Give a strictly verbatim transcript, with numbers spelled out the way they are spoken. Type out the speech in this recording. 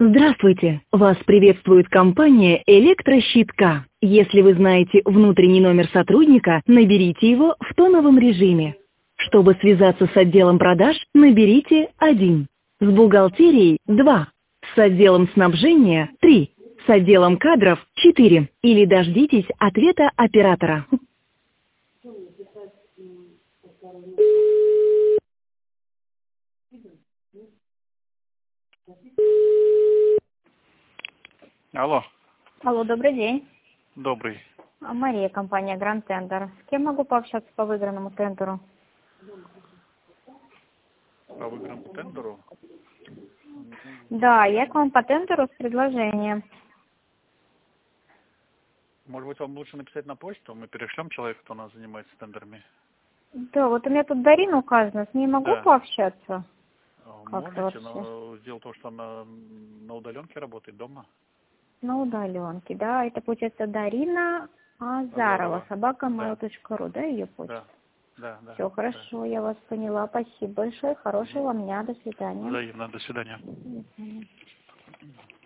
Здравствуйте! Вас приветствует компания «Электрощит.К». Если вы знаете внутренний номер сотрудника, наберите его в тоновом режиме. Чтобы связаться с отделом продаж, наберите один. С бухгалтерией – два. С отделом снабжения – три. С отделом кадров – четыре. Или дождитесь ответа оператора. Алло, Алло, добрый день. добрый. А, Мария, компания Grand Tender. С кем могу пообщаться по выигранному тендеру? По выигранному тендеру? Да, я к вам по тендеру с предложением. Может быть, вам лучше написать на почту? Мы перешлем человека, кто у нас занимается тендерами. Да, вот у меня тут Дарина указана, с ней могу Да. пообщаться? Как-то Можете, вообще. но дело в том, что она на удаленке работает дома. На удаленке, да. Это получается Дарина Азарова, Азарова. собака Да, mail точка ру, да, ее почта? да, да, да. Все, хорошо, я вас поняла. Спасибо большое. Хорошего вам дня. До свидания. Взаимно. До свидания. До свидания.